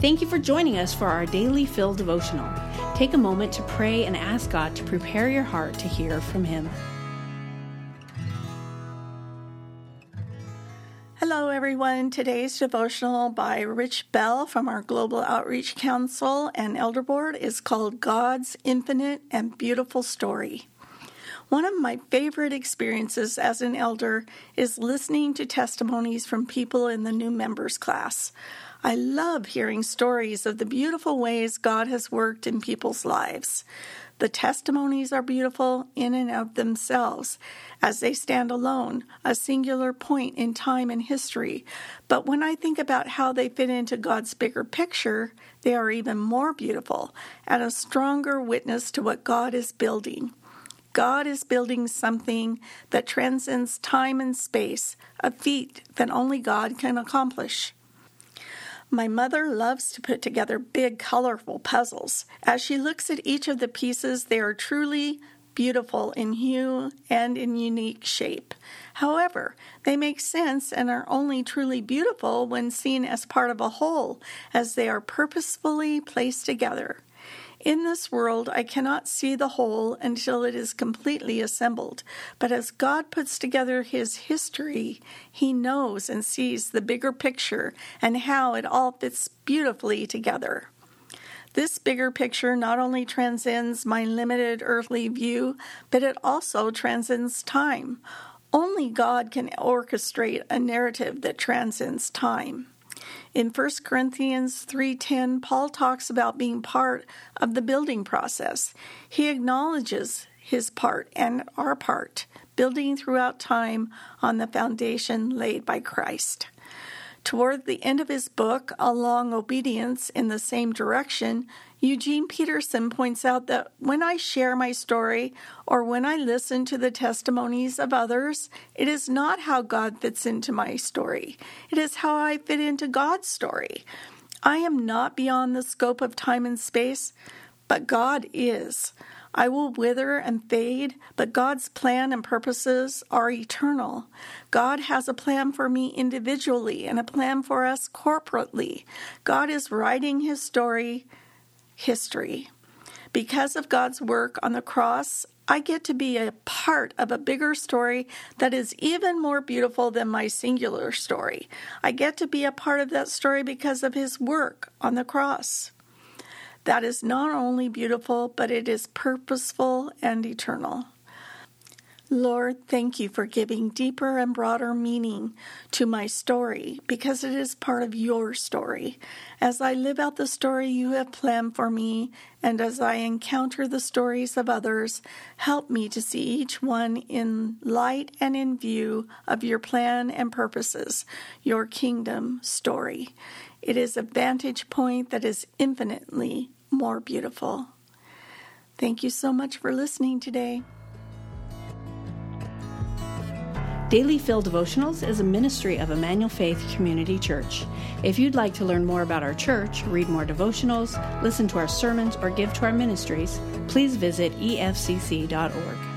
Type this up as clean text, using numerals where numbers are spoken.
Thank you for joining us for our Daily Fill devotional. Take a moment to pray and ask God to prepare your heart to hear from Him. Hello, everyone. Today's devotional by Rich Bell from our Global Outreach Council and Elder Board is called God's Infinite and Beautiful Story. One of my favorite experiences as an elder is listening to testimonies from people in the new members class. I love hearing stories of the beautiful ways God has worked in people's lives. The testimonies are beautiful in and of themselves, as they stand alone, a singular point in time and history. But when I think about how they fit into God's bigger picture, they are even more beautiful and a stronger witness to what God is building. God is building something that transcends time and space, a feat that only God can accomplish. My mother loves to put together big, colorful puzzles. As she looks at each of the pieces, they are truly beautiful in hue and in unique shape. However, they make sense and are only truly beautiful when seen as part of a whole, as they are purposefully placed together. In this world, I cannot see the whole until it is completely assembled. But as God puts together His history, He knows and sees the bigger picture and how it all fits beautifully together. This bigger picture not only transcends my limited earthly view, but it also transcends time. Only God can orchestrate a narrative that transcends time. In 1 Corinthians 3:10, Paul talks about being part of the building process. He acknowledges his part and our part, building throughout time on the foundation laid by Christ. Toward the end of his book, Along Obedience in the Same Direction, Eugene Peterson points out that when I share my story or when I listen to the testimonies of others, it is not how God fits into my story. It is how I fit into God's story. I am not beyond the scope of time and space, but God is. I will wither and fade, but God's plan and purposes are eternal. God has a plan for me individually and a plan for us corporately. God is writing His story, history. Because of God's work on the cross, I get to be a part of a bigger story that is even more beautiful than my singular story. I get to be a part of that story because of His work on the cross. That is not only beautiful, but it is purposeful and eternal. Lord, thank you for giving deeper and broader meaning to my story because it is part of your story. As I live out the story you have planned for me, and as I encounter the stories of others, help me to see each one in light and in view of your plan and purposes, your kingdom story. It is a vantage point that is infinitely more beautiful. Thank you so much for listening today. Daily Fill Devotionals is a ministry of Emmanuel Faith Community Church. If you'd like to learn more about our church, read more devotionals, listen to our sermons, or give to our ministries, please visit efcc.org.